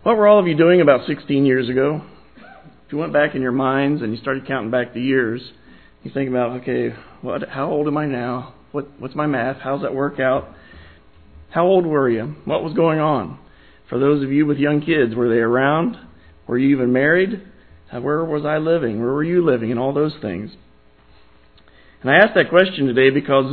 What were all of you doing about 16 years ago? If you went back in your minds and you started counting back the years, you think about, okay, how old am I now? What's my math? How's that work out? How old were you? What was going on? For those of you with young kids, were they around? Were you even married? Where was I living? Where were you living? And all those things. And I asked that question today because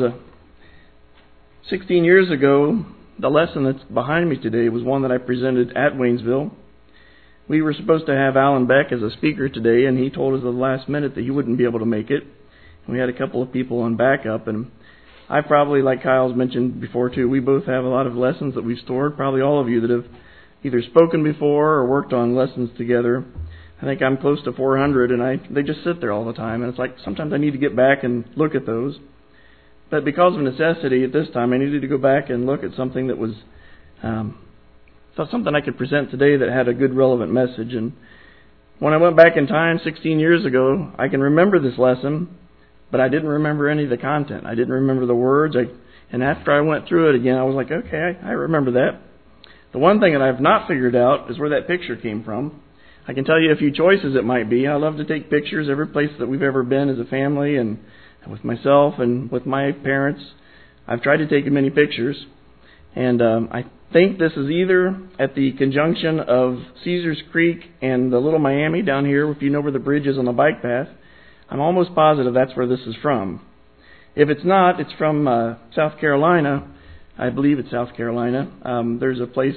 16 years ago, the lesson that's behind me today was one that I presented at Waynesville. We were supposed to have Alan Beck as a speaker today, and he told us at the last minute that he wouldn't be able to make it. And we had a couple of people on backup, and I probably, like Kyle's mentioned before too, we both have a lot of lessons that we've stored. Probably all of you that have either spoken before or worked on lessons together. I think I'm close to 400, and they just sit there all the time. And it's like sometimes I need to get back and look at those. But because of necessity at this time, I needed to go back and look at something that was something I could present today that had a good relevant message. And when I went back in time 16 years ago, I can remember this lesson, but I didn't remember any of the content. I didn't remember the words. And after I went through it again, I was like, okay, I remember that. The one thing that I've not figured out is where that picture came from. I can tell you a few choices it might be. I love to take pictures every place that we've ever been as a family and with myself and with my parents. I've tried to take many pictures. And I think this is either at the conjunction of Caesars Creek and the Little Miami down here, if you know where the bridge is on the bike path. I'm almost positive that's where this is from. If it's not, it's from South Carolina. I believe it's South Carolina. There's a place,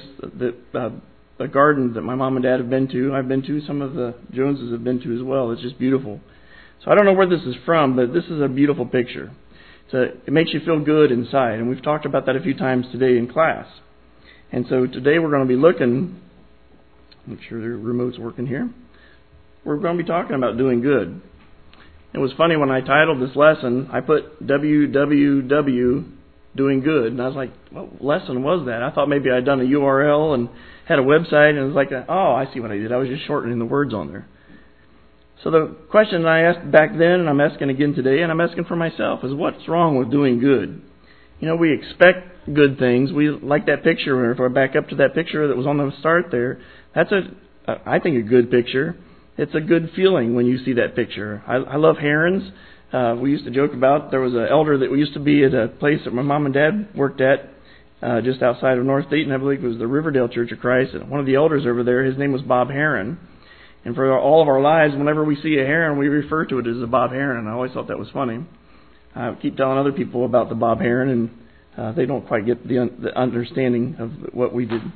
a garden that my mom and dad have been to. I've been to. Some of the Joneses have been to as well. It's just beautiful. So I don't know where this is from, but this is a beautiful picture. It makes you feel good inside, and we've talked about that a few times today in class. And so today we're going to be looking, make sure the remote's working here. We're going to be talking about doing good. It was funny when I titled this lesson, I put www, doing good, and I was like, what lesson was that? I thought maybe I'd done a URL and had a website, and it was like, oh, I see what I did. I was just shortening the words on there. So the question that I asked back then, and I'm asking again today, and I'm asking for myself, is what's wrong with doing good? You know, we expect good things. We like that picture. If I back up to that picture that was on the start there, that's I think a good picture. It's a good feeling when you see that picture. I love herons. We used to joke about, there was an elder that used to be at a place that my mom and dad worked at just outside of North Dayton. I believe it was the Riverdale Church of Christ. And one of the elders over there, his name was Bob Heron. And for all of our lives, whenever we see a heron, we refer to it as a Bob Heron. And I always thought that was funny. I keep telling other people about the Bob Heron, and they don't quite get the understanding of what we did.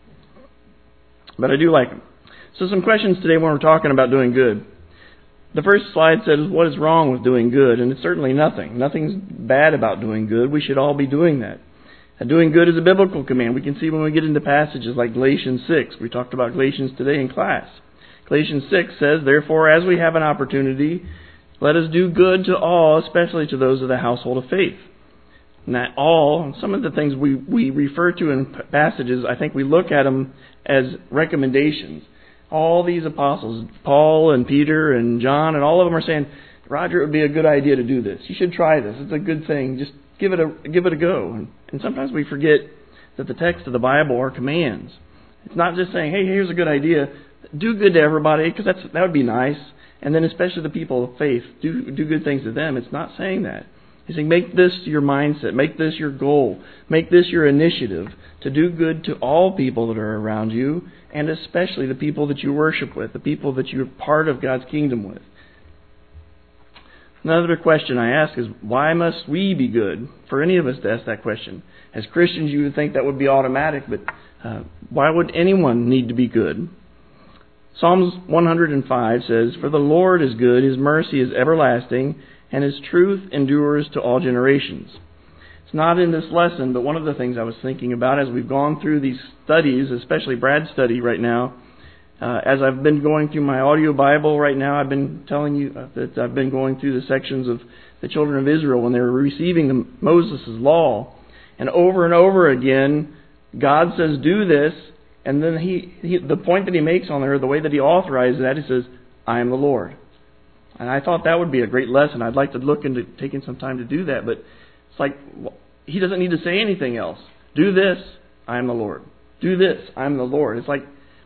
But I do like them. So some questions today when we're talking about doing good. The first slide says, what is wrong with doing good? And it's certainly nothing. Nothing's bad about doing good. We should all be doing that. And doing good is a biblical command. We can see when we get into passages like Galatians 6. We talked about Galatians today in class. Galatians 6 says, therefore, as we have an opportunity, let us do good to all, especially to those of the household of faith. And that all, some of the things we refer to in passages, I think we look at them as recommendations. All these apostles, Paul and Peter and John, and all of them are saying, Roger, it would be a good idea to do this. You should try this. It's a good thing. Just give it a go. And sometimes we forget that the text of the Bible are commands. It's not just saying, hey, here's a good idea. Do good to everybody, because that would be nice. And then especially the people of faith, do good things to them. It's not saying that. He's saying make this your mindset. Make this your goal. Make this your initiative to do good to all people that are around you, and especially the people that you worship with, the people that you're part of God's kingdom with. Another question I ask is, why must we be good? For any of us to ask that question. As Christians, you would think that would be automatic, but why would anyone need to be good? Psalms 105 says, for the Lord is good, His mercy is everlasting, and His truth endures to all generations. It's not in this lesson, but one of the things I was thinking about as we've gone through these studies, especially Brad's study right now, as I've been going through my audio Bible right now, I've been telling you that I've been going through the sections of the children of Israel when they were receiving Moses' law. And over again, God says, do this. And then the point that He makes on there, the way that He authorizes that, He says, I am the Lord. And I thought that would be a great lesson. I'd like to look into taking some time to do that. But it's like, He doesn't need to say anything else. Do this, I am the Lord. Do this, I am the Lord. It's like,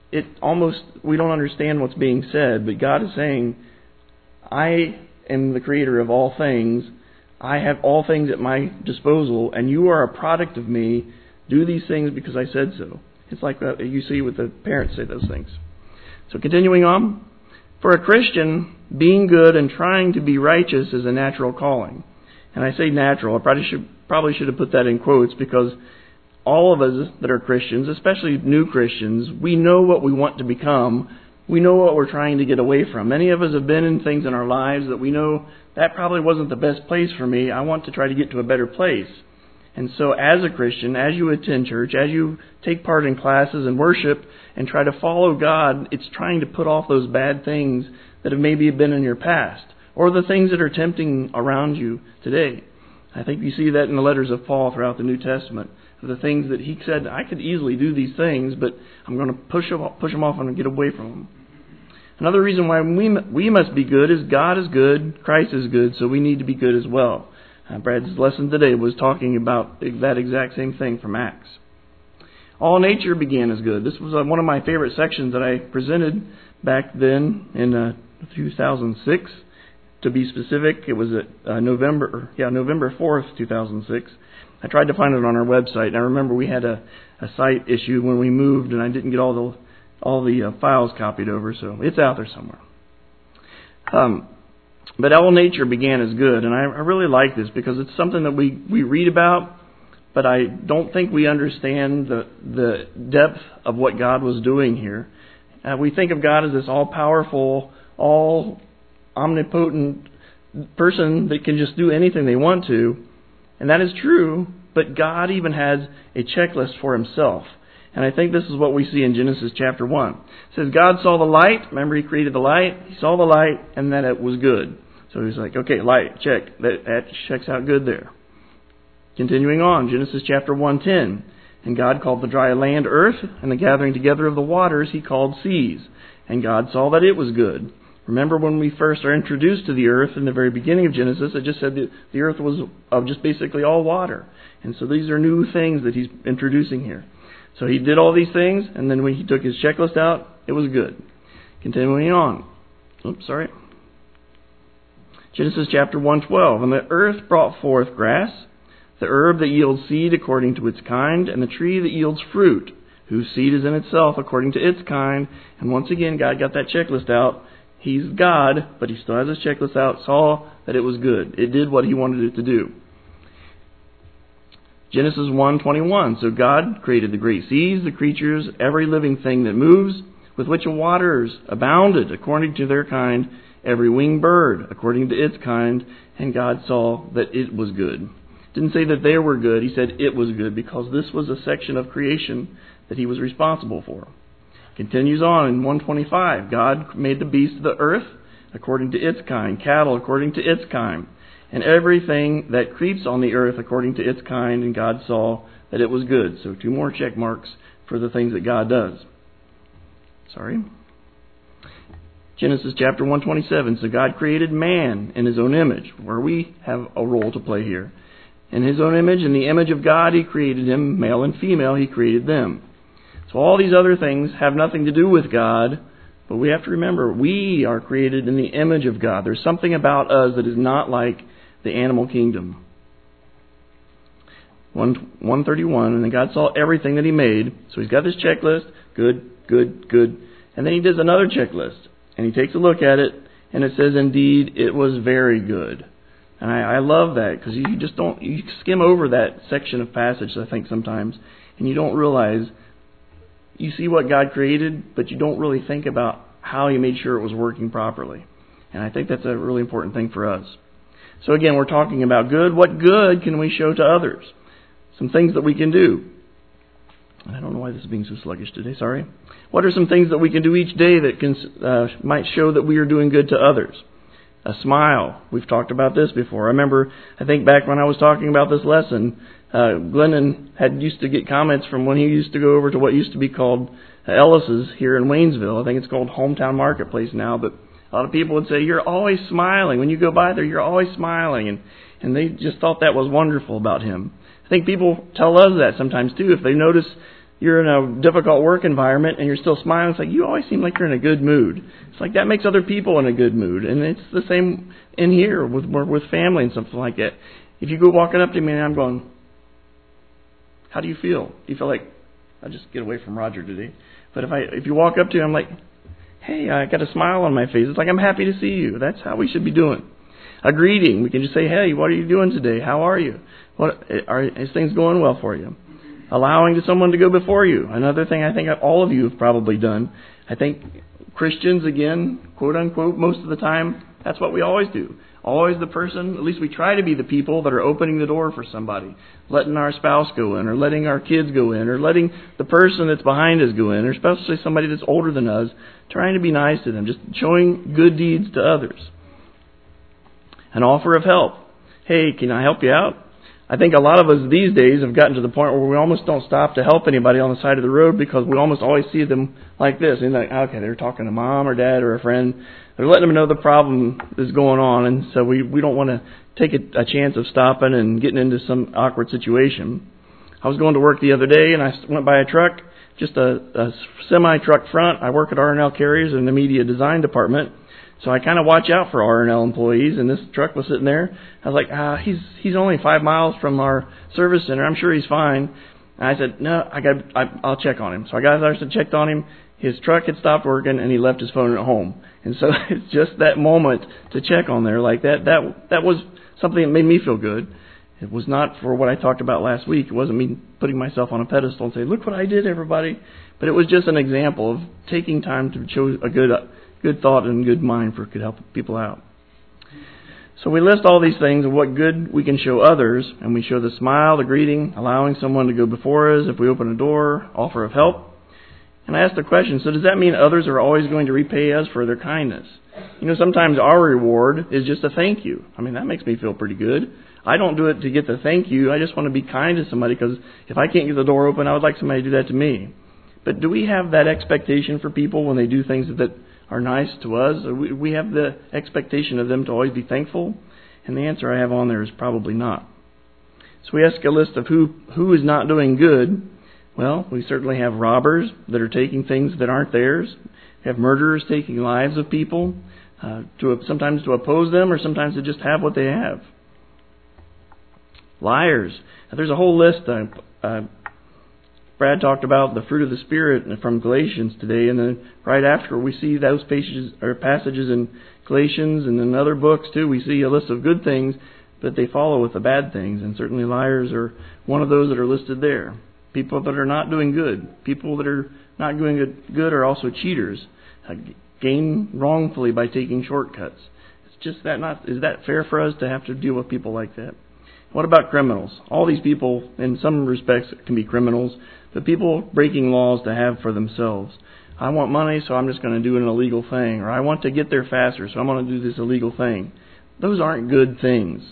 we don't understand what's being said, but God is saying, I am the creator of all things. I have all things at my disposal, and you are a product of me. Do these things because I said so. It's like you see with the parents say those things. So continuing on, for a Christian, being good and trying to be righteous is a natural calling. And I say natural. I probably should have put that in quotes, because all of us that are Christians, especially new Christians, we know what we want to become. We know what we're trying to get away from. Many of us have been in things in our lives that we know that probably wasn't the best place for me. I want to try to get to a better place. And so as a Christian, as you attend church, as you take part in classes and worship and try to follow God, it's trying to put off those bad things that have maybe been in your past, or the things that are tempting around you today. I think you see that in the letters of Paul throughout the New Testament. The things that he said, I could easily do these things, but I'm going to push them off and get away from them. Another reason why we must be good is God is good, Christ is good, so we need to be good as well. Brad's lesson today was talking about that exact same thing from Acts. All nature began as good. This was one of my favorite sections that I presented back then in 2006. To be specific, it was at November 4th, 2006. I tried to find it on our website, and I remember we had a site issue when we moved, and I didn't get all the files copied over, so it's out there somewhere. But all nature began as good, and I really like this because it's something that we read about, but I don't think we understand the depth of what God was doing here. We think of God as this all-powerful, all-omnipotent person that can just do anything they want to. And that is true, but God even has a checklist for himself. And I think this is what we see in Genesis chapter 1. It says, God saw the light. Remember, he created the light. He saw the light, and then it was good. So he's like, okay, light, check. That checks out good there. Continuing on, Genesis chapter 1:10. And God called the dry land earth, and the gathering together of the waters he called seas. And God saw that it was good. Remember when we first are introduced to the earth in the very beginning of Genesis, it just said that the earth was of just basically all water. And so these are new things that he's introducing here. So he did all these things, and then when he took his checklist out, it was good. Continuing on. Genesis chapter 1:12. And the earth brought forth grass, the herb that yields seed according to its kind, and the tree that yields fruit, whose seed is in itself according to its kind. And once again, God got that checklist out. He's God, but he still has his checklist out, saw that it was good. It did what he wanted it to do. Genesis 1:21. So God created the great seas, the creatures, every living thing that moves, with which the waters abounded according to their kind, every winged bird according to its kind, and God saw that it was good. Didn't say that they were good, he said it was good, because this was a section of creation that he was responsible for. Continues on in 1:25. God made the beasts of the earth according to its kind, cattle according to its kind, and everything that creeps on the earth according to its kind, and God saw that it was good. So 2 more check marks for the things that God does. Genesis chapter 1:27. So God created man in his own image, where we have a role to play here. In his own image, in the image of God, he created him, male and female, he created them. So all these other things have nothing to do with God, but we have to remember we are created in the image of God. There's something about us that is not like the animal kingdom. 1:31, and then God saw everything that he made. So he's got this checklist, good, good, good. And then he does another checklist, and he takes a look at it, and it says, indeed, it was very good. And I love that, because you skim over that section of passage, I think, sometimes, and you don't realize. You see what God created, but you don't really think about how he made sure it was working properly. And I think that's a really important thing for us. So again, we're talking about good. What good can we show to others? Some things that we can do. I don't know why this is being so sluggish today, sorry. What are some things that we can do each day that might show that we are doing good to others? A smile. We've talked about this before. I think back when I was talking about this lesson, Glennon had used to get comments from when he used to go over to what used to be called Ellis's here in Waynesville. I think it's called Hometown Marketplace now, but a lot of people would say, you're always smiling. When you go by there, you're always smiling. And they just thought that was wonderful about him. I think people tell us that sometimes too. If they notice you're in a difficult work environment and you're still smiling. It's like, you always seem like you're in a good mood. It's like that makes other people in a good mood. And it's the same in here with family and something like that. If you go walking up to me and I'm going, how do you feel? Do you feel like, I'll just get away from Roger today. But if you walk up to him, I'm like, hey, I got a smile on my face. It's like, I'm happy to see you. That's how we should be doing. A greeting. We can just say, hey, what are you doing today? How are you? Is things going well for you? Allowing someone to go before you. Another thing I think all of you have probably done. I think Christians, again, quote unquote, most of the time, that's what we always do. Always the person, at least we try to be the people that are opening the door for somebody. Letting our spouse go in, or letting our kids go in, or letting the person that's behind us go in, or especially somebody that's older than us, trying to be nice to them, just showing good deeds to others. An offer of help. Hey, can I help you out? I think a lot of us these days have gotten to the point where we almost don't stop to help anybody on the side of the road because we almost always see them like this. And like, okay, they're talking to mom or dad or a friend. They're letting them know the problem is going on. And so we don't want to take a chance of stopping and getting into some awkward situation. I was going to work the other day and I went by a truck, just a semi-truck front. I work at R&L Carriers in the media design department. So I kind of watch out for R&L employees, and this truck was sitting there. I was like, he's only 5 miles from our service center. I'm sure he's fine. And I said, no, I'll check on him. So I got there and checked on him. His truck had stopped working, and he left his phone at home. And so it's just that moment to check on there like that. That was something that made me feel good. It was not for what I talked about last week. It wasn't me putting myself on a pedestal and saying, look what I did, everybody. But it was just an example of taking time to show a good thought and good mind for could help people out. So we list all these things of what good we can show others, and we show the smile, the greeting, allowing someone to go before us if we open a door, offer of help. And I asked the question, so does that mean others are always going to repay us for their kindness? You know, sometimes our reward is just a thank you. I mean, that makes me feel pretty good. I don't do it to get the thank you. I just want to be kind to somebody because if I can't get the door open, I would like somebody to do that to me. But do we have that expectation for people when they do things that are nice to us? We have the expectation of them to always be thankful? And the answer I have on there is probably not. So we ask a list of who is not doing good. Well, we certainly have robbers that are taking things that aren't theirs. We have murderers taking lives of people, sometimes to oppose them or sometimes to just have what they have. Liars. Now, there's a whole list. Brad talked about the fruit of the Spirit from Galatians today, and then right after we see those passages in Galatians and in other books too. We see a list of good things, but they follow with the bad things, and certainly liars are one of those that are listed there. People that are not doing good. People that are not doing good are also cheaters, gain wrongfully by taking shortcuts. It's just is that fair for us to have to deal with people like that? What about criminals? All these people, in some respects, can be criminals, but people breaking laws to have for themselves. I want money, so I'm just going to do an illegal thing. Or I want to get there faster, so I'm going to do this illegal thing. Those aren't good things.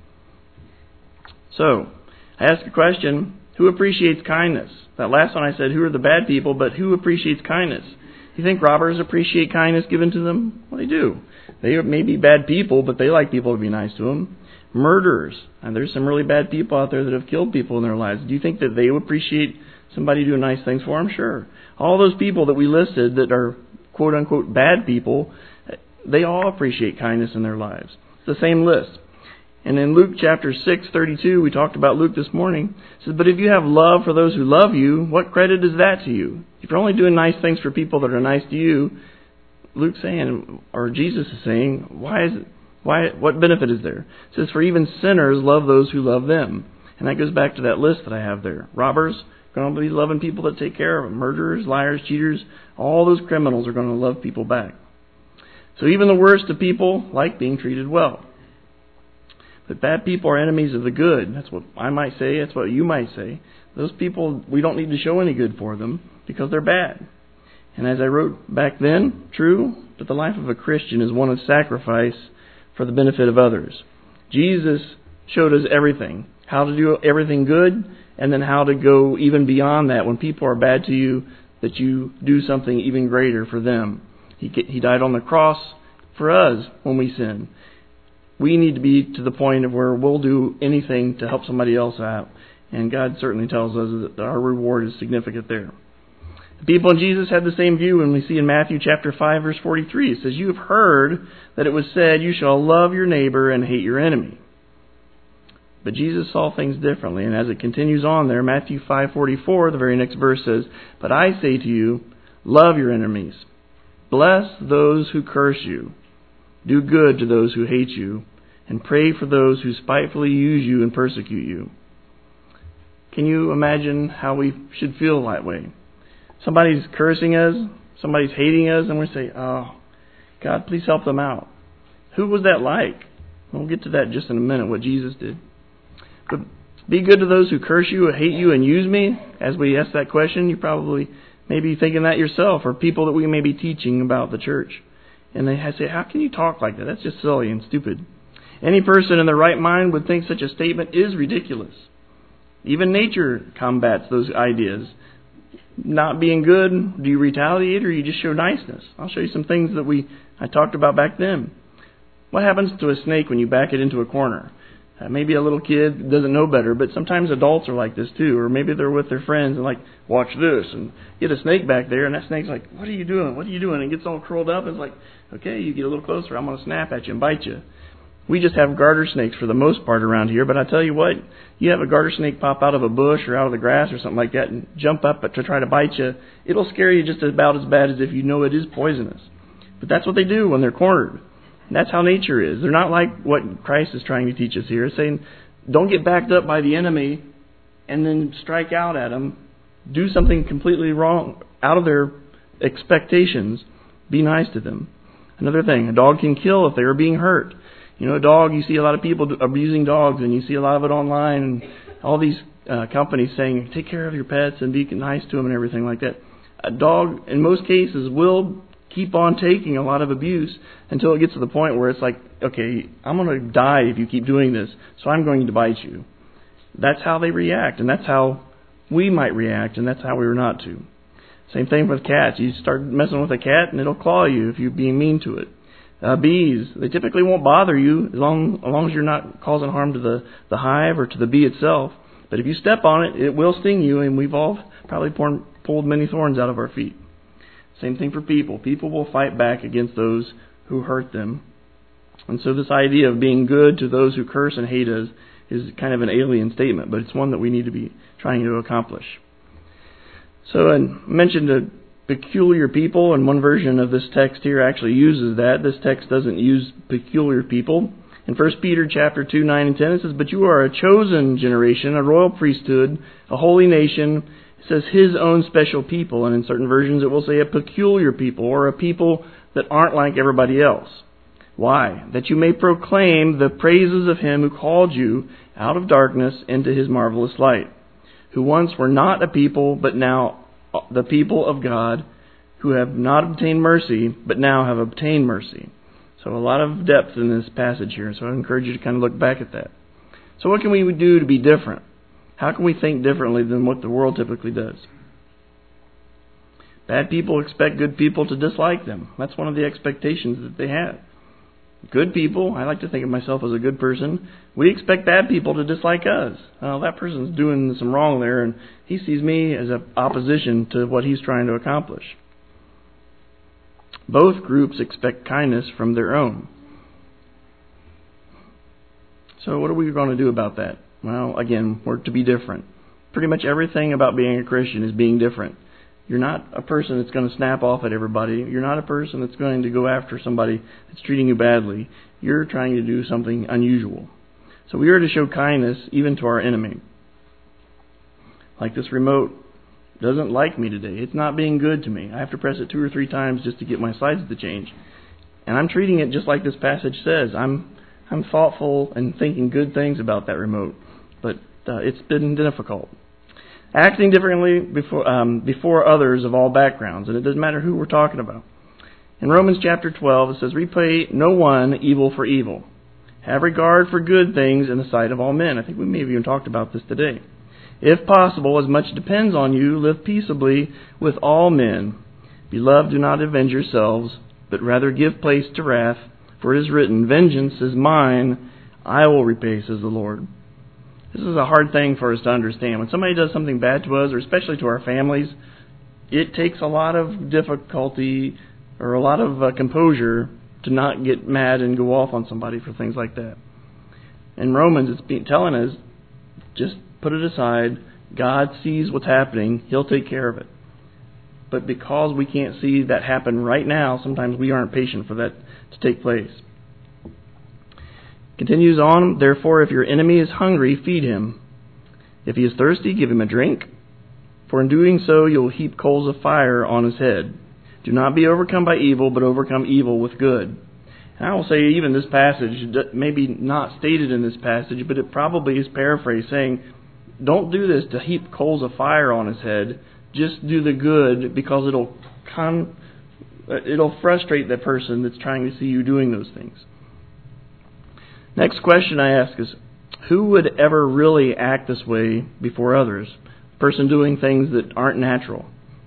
So, I ask a question, who appreciates kindness? That last one I said, who are the bad people, but who appreciates kindness? You think robbers appreciate kindness given to them? Well, they do. They may be bad people, but they like people to be nice to them. Murderers. And there's some really bad people out there that have killed people in their lives. Do you think that they would appreciate somebody doing nice things for them? Sure. All those people that we listed that are quote-unquote bad people, they all appreciate kindness in their lives. It's the same list. And in Luke chapter 6:32, we talked about Luke this morning. It says, but if you have love for those who love you, what credit is that to you? If you're only doing nice things for people that are nice to you, Luke's saying, or Jesus is saying, what benefit is there? It says, for even sinners love those who love them. And that goes back to that list that I have there. Robbers are going to be loving people that take care of them. Murderers, liars, cheaters, all those criminals are going to love people back. So even the worst of people like being treated well. But bad people are enemies of the good. That's what I might say. That's what you might say. Those people, we don't need to show any good for them because they're bad. And as I wrote back then, true, but the life of a Christian is one of sacrifice for the benefit of others. Jesus showed us everything. How to do everything good, and then how to go even beyond that. When people are bad to you, that you do something even greater for them. He died on the cross for us when we sin. We need to be to the point of where we'll do anything to help somebody else out. And God certainly tells us that our reward is significant there. The people in Jesus had the same view when we see in Matthew chapter 5, verse 43. It says, "You have heard that it was said, 'You shall love your neighbor and hate your enemy.'" But Jesus saw things differently, and as it continues on there, Matthew 5:44, the very next verse says, "But I say to you, love your enemies. Bless those who curse you. Do good to those who hate you, and pray for those who spitefully use you and persecute you." Can you imagine how we should feel that way? Somebody's cursing us, somebody's hating us, and we say, "Oh, God, please help them out." Who was that like? We'll get to that just in a minute, what Jesus did. But be good to those who curse you, hate you, and use me. As we ask that question, you probably may be thinking that yourself, or people that we may be teaching about the church. And they say, "How can you talk like that? That's just silly and stupid." Any person in their right mind would think such a statement is ridiculous. Even nature combats those ideas. Not being good, do you retaliate or you just show niceness? I'll show you some things that I talked about back then. What happens to a snake when you back it into a corner? Maybe a little kid doesn't know better, but sometimes adults are like this too. Or maybe they're with their friends and like, "Watch this," and get a snake back there, and that snake's like, "What are you doing? What are you doing?" And it gets all curled up, and it's like, "Okay, you get a little closer, I'm going to snap at you and bite you." We just have garter snakes for the most part around here, but I tell you what, you have a garter snake pop out of a bush or out of the grass or something like that and jump up to try to bite you, it'll scare you just about as bad as if you know it is poisonous. But that's what they do when they're cornered. And that's how nature is. They're not like what Christ is trying to teach us here. It's saying, don't get backed up by the enemy and then strike out at them. Do something completely wrong, out of their expectations. Be nice to them. Another thing, a dog can kill if they are being hurt. You know, a dog, you see a lot of people abusing dogs, and you see a lot of it online, and all these companies saying, take care of your pets and be nice to them and everything like that. A dog, in most cases, will keep on taking a lot of abuse until it gets to the point where it's like, okay, I'm going to die if you keep doing this, so I'm going to bite you. That's how they react, and that's how we might react, and that's how we were not to. Same thing with cats. You start messing with a cat, and it'll claw you if you're being mean to it. Bees, they typically won't bother you as long as you're not causing harm to the hive or to the bee itself. But if you step on it, it will sting you, and we've all probably pulled many thorns out of our feet. Same thing for people. People will fight back against those who hurt them. And so this idea of being good to those who curse and hate us is kind of an alien statement, but it's one that we need to be trying to accomplish. So I mentioned a peculiar people, and one version of this text here actually uses that. This text doesn't use peculiar people. In 1 Peter chapter 2, 9 and 10, it says, "But you are a chosen generation, a royal priesthood, a holy nation." It says his own special people, and in certain versions it will say a peculiar people, or a people that aren't like everybody else. Why? That you may proclaim the praises of him who called you out of darkness into his marvelous light, who once were not a people, but now the people of God, who have not obtained mercy, but now have obtained mercy. So a lot of depth in this passage here, so I encourage you to kind of look back at that. So what can we do to be different? How can we think differently than what the world typically does? Bad people expect good people to dislike them. That's one of the expectations that they have. Good people, I like to think of myself as a good person, we expect bad people to dislike us. Well, that person's doing some wrong there, and he sees me as an opposition to what he's trying to accomplish. Both groups expect kindness from their own. So what are we going to do about that? Well, again, we're to be different. Pretty much everything about being a Christian is being different. You're not a person that's going to snap off at everybody. You're not a person that's going to go after somebody that's treating you badly. You're trying to do something unusual. So we are to show kindness even to our enemy. Like this remote doesn't like me today. It's not being good to me. I have to press it 2 or 3 times just to get my slides to change. And I'm treating it just like this passage says. I'm thoughtful and thinking good things about that remote. But it's been difficult. Acting differently before others of all backgrounds, and it doesn't matter who we're talking about. In Romans chapter 12, it says, "Repay no one evil for evil. Have regard for good things in the sight of all men." I think we may have even talked about this today. "If possible, as much depends on you, live peaceably with all men. Beloved, do not avenge yourselves, but rather give place to wrath, for it is written, 'Vengeance is mine, I will repay,' says the Lord." This is a hard thing for us to understand. When somebody does something bad to us, or especially to our families, it takes a lot of difficulty or a lot of composure to not get mad and go off on somebody for things like that. In Romans, it's telling us, just put it aside. God sees what's happening. He'll take care of it. But because we can't see that happen right now, sometimes we aren't patient for that to take place. Continues on, therefore, if your enemy is hungry, feed him. If he is thirsty, give him a drink. For in doing so, you will heap coals of fire on his head. Do not be overcome by evil, but overcome evil with good. And I will say even this passage, maybe not stated in this passage, but it probably is paraphrased, saying, don't do this to heap coals of fire on his head. Just do the good, because it'll frustrate that person that's trying to see you doing those things. Next question I ask is, who would ever really act this way before others? A person doing things that aren't natural.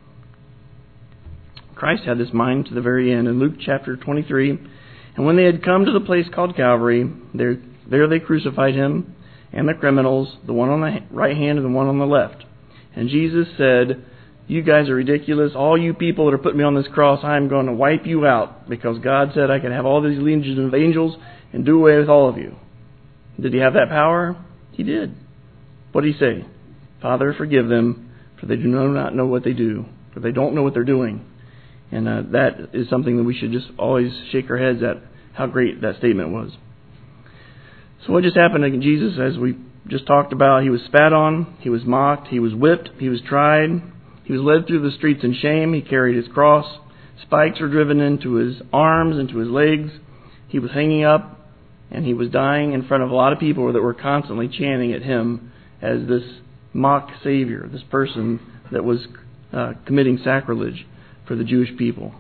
Christ had this mind to the very end. In Luke chapter 23, and when they had come to the place called Calvary, there they crucified him and the criminals, the one on the right hand and the one on the left. And Jesus said, you guys are ridiculous. All you people that are putting me on this cross, I'm going to wipe you out, because God said I could have all these legions of angels and do away with all of you. Did he have that power? He did. What did he say? Father, forgive them, for they do not know what they do, for they don't know what they're doing. And that is something that we should just always shake our heads at, how great that statement was. So what just happened to Jesus, as we just talked about? He was spat on, he was mocked, he was whipped, he was tried, he was led through the streets in shame, he carried his cross, spikes were driven into his arms, into his legs, he was hanging up, and he was dying in front of a lot of people that were constantly chanting at him as this mock Savior, this person that was committing sacrilege for the Jewish people.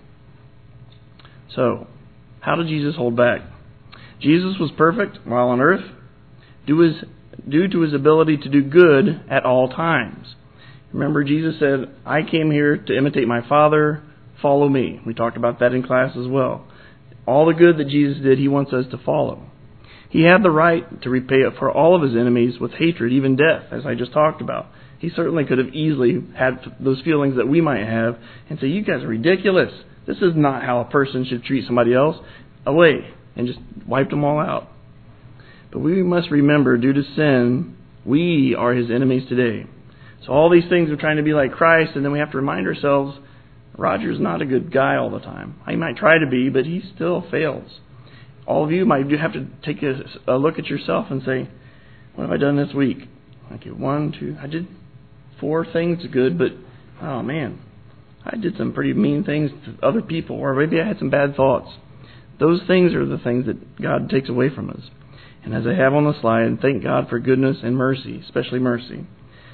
So, how did Jesus hold back? Jesus was perfect while on earth due to his ability to do good at all times. Remember, Jesus said, I came here to imitate my Father, follow me. We talked about that in class as well. All the good that Jesus did, he wants us to follow. He had the right to repay it for all of his enemies with hatred, even death, as I just talked about. He certainly could have easily had those feelings that we might have and say, you guys are ridiculous. This is not how a person should treat somebody else. Away. And just wiped them all out. But we must remember, due to sin, we are his enemies today. So all these things are trying to be like Christ, and then we have to remind ourselves, Roger's not a good guy all the time. He might try to be, but he still fails. All of you might have to take a look at yourself and say, what have I done this week? Okay, 1, 2, I did 4 things good, but oh man, I did some pretty mean things to other people, or maybe I had some bad thoughts. Those things are the things that God takes away from us. And as I have on the slide, thank God for goodness and mercy, especially mercy.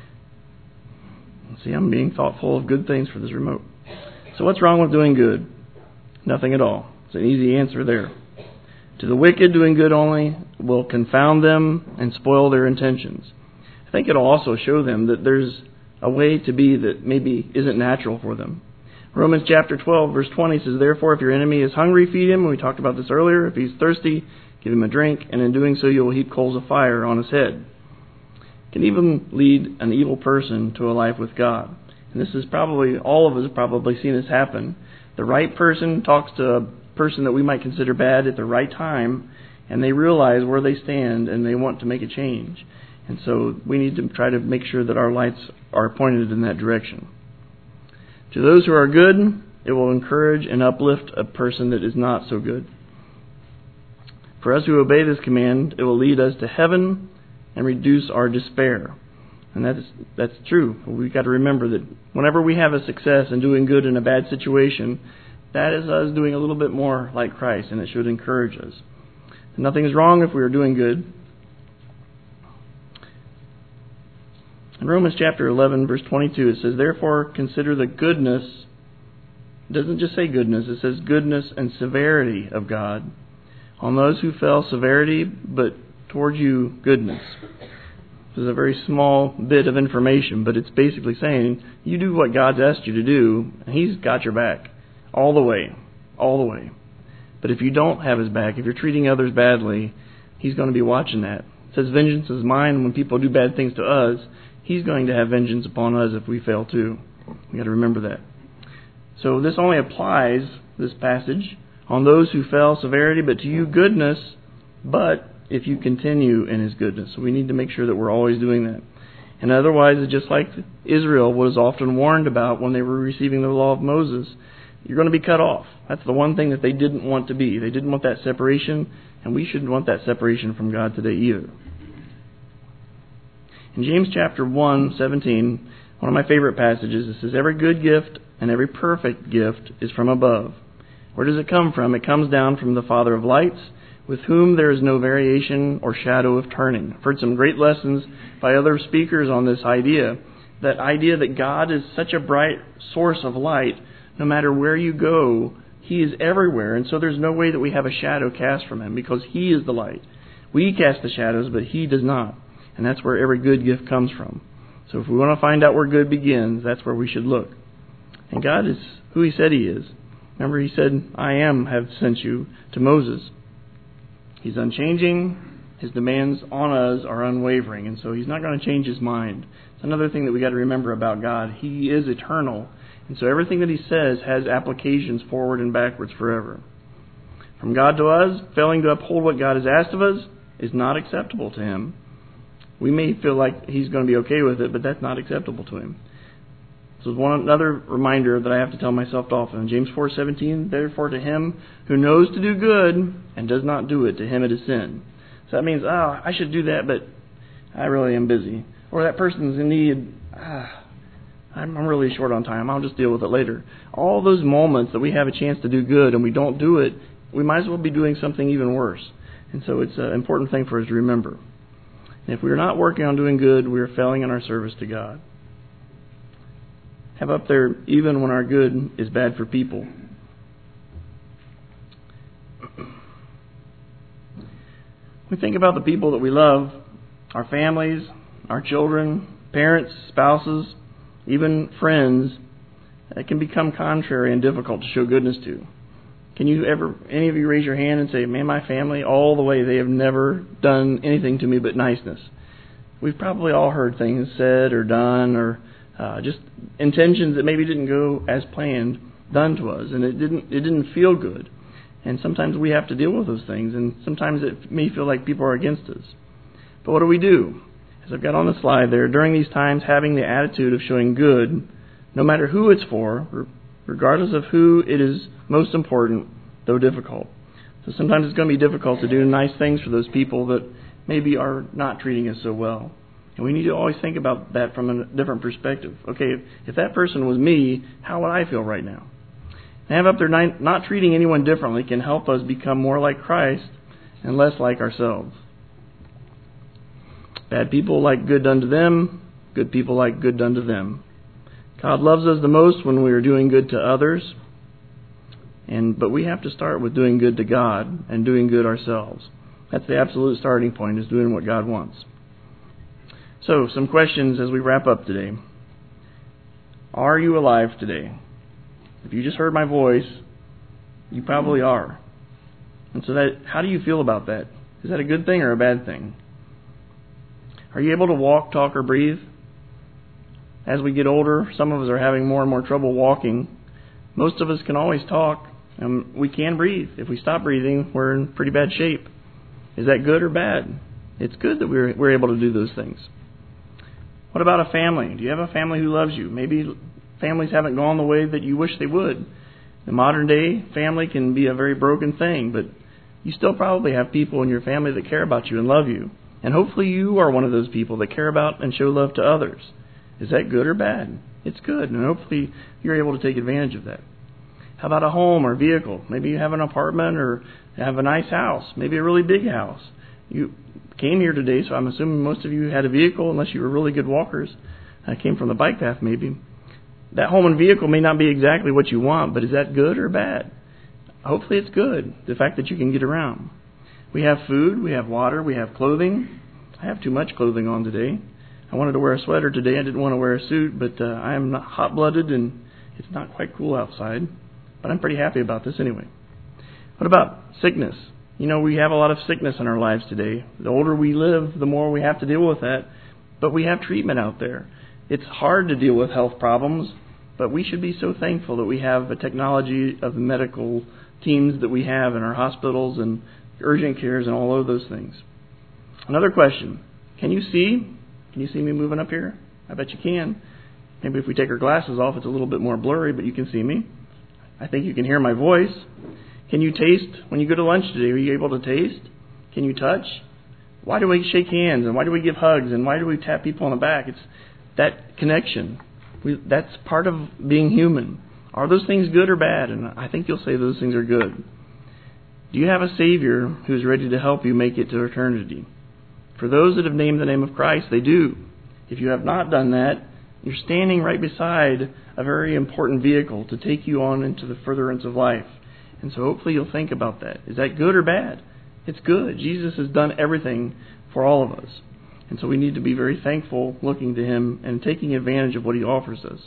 See, I'm being thoughtful of good things for this remote. So what's wrong with doing good? Nothing at all. It's an easy answer there. To the wicked, doing good only will confound them and spoil their intentions. I think it'll also show them that there's a way to be that maybe isn't natural for them. Romans chapter 12, verse 20 says, therefore, if your enemy is hungry, feed him. We talked about this earlier. If he's thirsty, give him a drink, and in doing so you will heap coals of fire on his head. It can even lead an evil person to a life with God. And this is probably, all of us have probably seen this happen. The right person talks to a person that we might consider bad at the right time, and they realize where they stand, and they want to make a change. And so we need to try to make sure that our lights are pointed in that direction. To those who are good, it will encourage and uplift a person that is not so good. For us who obey this command, it will lead us to heaven and reduce our despair. And that's true. We've got to remember that whenever we have a success in doing good in a bad situation, that is us doing a little bit more like Christ, and it should encourage us. And nothing is wrong if we are doing good. In Romans chapter 11, verse 22, it says, therefore consider the goodness. It doesn't just say goodness, it says goodness and severity of God. On those who fell, severity, but toward you, goodness. This is a very small bit of information, but it's basically saying, you do what God's asked you to do, and he's got your back. All the way. All the way. But if you don't have his back, if you're treating others badly, he's going to be watching that. It says, vengeance is mine. When people do bad things to us, He's going to have vengeance upon us if we fail too. We've got to remember that. So this only applies, this passage, on those who fell severity, but to you goodness, but if you continue in His goodness. So we need to make sure that we're always doing that. And otherwise, it's just like Israel was often warned about when they were receiving the law of Moses. You're going to be cut off. That's the one thing that they didn't want to be. They didn't want that separation, and we shouldn't want that separation from God today either. In James chapter 1:17, one of my favorite passages, it says, every good gift and every perfect gift is from above. Where does it come from? It comes down from the Father of lights, with whom there is no variation or shadow of turning. I've heard some great lessons by other speakers on this idea that God is such a bright source of light. No matter where you go, He is everywhere, and so there's no way that we have a shadow cast from Him, because He is the light. We cast the shadows, but He does not. And that's where every good gift comes from. So if we want to find out where good begins, that's where we should look. And God is who He said He is. Remember, He said, I have sent you to Moses. He's unchanging. His demands on us are unwavering, and so He's not going to change His mind. It's another thing that we got to remember about God. He is eternal, and so everything that He says has applications forward and backwards forever. From God to us, failing to uphold what God has asked of us is not acceptable to Him. We may feel like He's going to be okay with it, but that's not acceptable to Him. So another reminder that I have to tell myself often. James 4:17, therefore to him who knows to do good and does not do it, to him it is sin. So that means, I should do that, but I really am busy. Or that person's in need. I'm really short on time. I'll just deal with it later. All those moments that we have a chance to do good and we don't do it, we might as well be doing something even worse. And so it's an important thing for us to remember. And if we're not working on doing good, we are failing in our service to God. Have up there, even when our good is bad for people. We think about the people that we love, our families, our children, parents, spouses, even friends, that can become contrary and difficult to show goodness to. Can you ever, any of you raise your hand and say, man, my family, all the way, they have never done anything to me but niceness? We've probably all heard things said or done or just intentions that maybe didn't go as planned done to us, and it didn't feel good. And sometimes we have to deal with those things, and sometimes it may feel like people are against us. But what do we do? As I've got on the slide there, during these times, having the attitude of showing good, no matter who it's for, regardless of who it is most important, though difficult. So sometimes it's going to be difficult to do nice things for those people that maybe are not treating us so well. And we need to always think about that from a different perspective. Okay, if that person was me, how would I feel right now? And have up there, not treating anyone differently can help us become more like Christ and less like ourselves. Bad people like good done to them. Good people like good done to them. God loves us the most when we are doing good to others. But we have to start with doing good to God and doing good ourselves. That's the absolute starting point, is doing what God wants. So, some questions as we wrap up today. Are you alive today? If you just heard my voice, you probably are. And so how do you feel about that? Is that a good thing or a bad thing? Are you able to walk, talk, or breathe? As we get older, some of us are having more and more trouble walking. Most of us can always talk, and we can breathe. If we stop breathing, we're in pretty bad shape. Is that good or bad? It's good that we're able to do those things. What about a family? Do you have a family who loves you? Maybe families haven't gone the way that you wish they would. The modern day family can be a very broken thing, but you still probably have people in your family that care about you and love you. And hopefully you are one of those people that care about and show love to others. Is that good or bad? It's good, and hopefully you're able to take advantage of that. How about a home or vehicle? Maybe you have an apartment or have a nice house, maybe a really big house. You came here today, so I'm assuming most of you had a vehicle, unless you were really good walkers. I came from the bike path, maybe. That home and vehicle may not be exactly what you want, but is that good or bad? Hopefully it's good, the fact that you can get around. We have food, we have water, we have clothing. I have too much clothing on today. I wanted to wear a sweater today. I didn't want to wear a suit, but I am not hot-blooded, and it's not quite cool outside. But I'm pretty happy about this anyway. What about sickness? We have a lot of sickness in our lives today. The older we live, the more we have to deal with that. But we have treatment out there. It's hard to deal with health problems, but we should be so thankful that we have the technology of the medical teams that we have in our hospitals and urgent cares and all of those things. Another question. Can you see? Can you see me moving up here? I bet you can. Maybe if we take our glasses off, it's a little bit more blurry, but you can see me. I think you can hear my voice. Can you taste? When you go to lunch today, are you able to taste? Can you touch? Why do we shake hands, and why do we give hugs, and why do we tap people on the back? It's that connection. That's part of being human. Are those things good or bad? And I think you'll say those things are good. Do you have a Savior who's ready to help you make it to eternity? For those that have named the name of Christ, they do. If you have not done that, you're standing right beside a very important vehicle to take you on into the furtherance of life. And so hopefully you'll think about that. Is that good or bad? It's good. Jesus has done everything for all of us. And so we need to be very thankful looking to Him and taking advantage of what He offers us.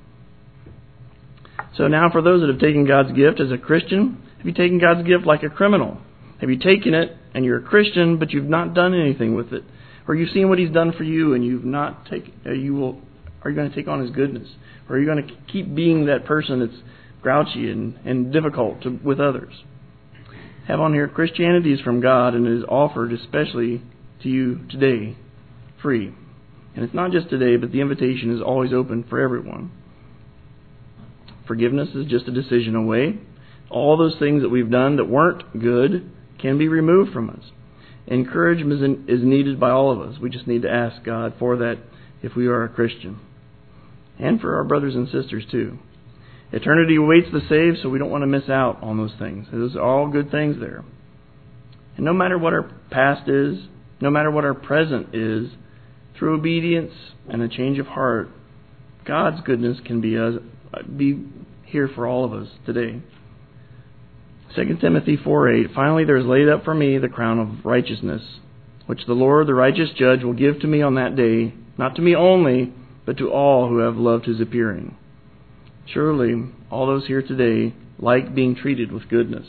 So now for those that have taken God's gift as a Christian, have you taken God's gift like a criminal? Have you taken it and you're a Christian but you've not done anything with it? Or you've seen what He's done for you and you've not taken, are you going to take on His goodness? Or are you going to keep being that person that's grouchy and difficult with others? Have on here, Christianity is from God and is offered especially to you today, free. And it's not just today, but the invitation is always open for everyone. Forgiveness is just a decision away. All those things that we've done that weren't good can be removed from us. Encouragement is needed by all of us. We just need to ask God for that if we are a Christian. And for our brothers and sisters too. Eternity awaits the saved, so we don't want to miss out on those things. Those are all good things there. And no matter what our past is, no matter what our present is, through obedience and a change of heart, God's goodness can be here for all of us today. 2 Timothy 4:8, finally there is laid up for me the crown of righteousness, which the Lord, the righteous judge, will give to me on that day, not to me only, but to all who have loved His appearing. Surely, all those here today like being treated with goodness.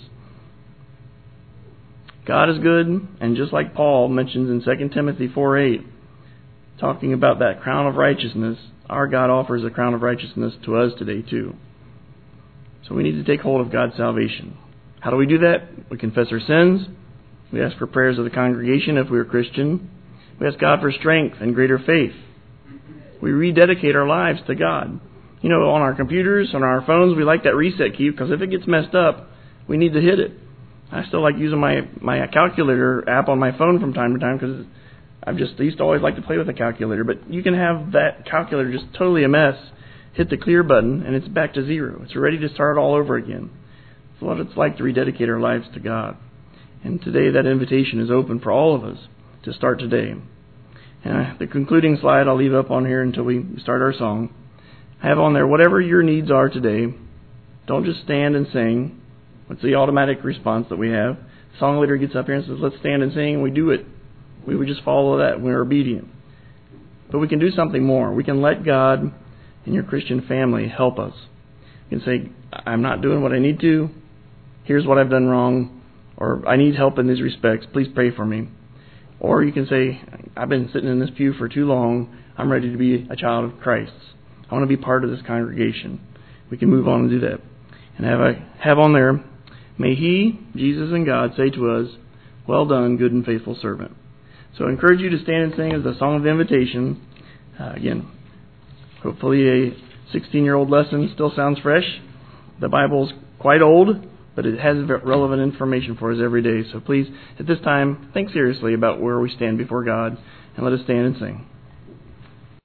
God is good, and just like Paul mentions in 2 Timothy 4:8, talking about that crown of righteousness, our God offers a crown of righteousness to us today too. So we need to take hold of God's salvation. How do we do that? We confess our sins. We ask for prayers of the congregation if we are Christian. We ask God for strength and greater faith. We rededicate our lives to God. On our computers, on our phones, we like that reset key because if it gets messed up, we need to hit it. I still like using my calculator app on my phone from time to time because I used to always like to play with a calculator. But you can have that calculator just totally a mess, hit the clear button, and it's back to zero. It's ready to start all over again. It's what it's like to rededicate our lives to God. And today that invitation is open for all of us to start today. And the concluding slide I'll leave up on here until we start our song. I have on there, whatever your needs are today, don't just stand and sing. It's the automatic response that we have. The song leader gets up here and says, let's stand and sing, and we do it. We would just follow that when we're obedient. But we can do something more. We can let God and your Christian family help us. You can say, I'm not doing what I need to. Here's what I've done wrong. Or I need help in these respects. Please pray for me. Or you can say, I've been sitting in this pew for too long. I'm ready to be a child of Christ. I want to be part of this congregation. We can move on and do that. And have on there, may He, Jesus and God, say to us, well done, good and faithful servant. So I encourage you to stand and sing as the song of invitation. Again, hopefully a 16-year-old lesson still sounds fresh. The Bible's quite old, but it has relevant information for us every day. So please, at this time, think seriously about where we stand before God, and let us stand and sing.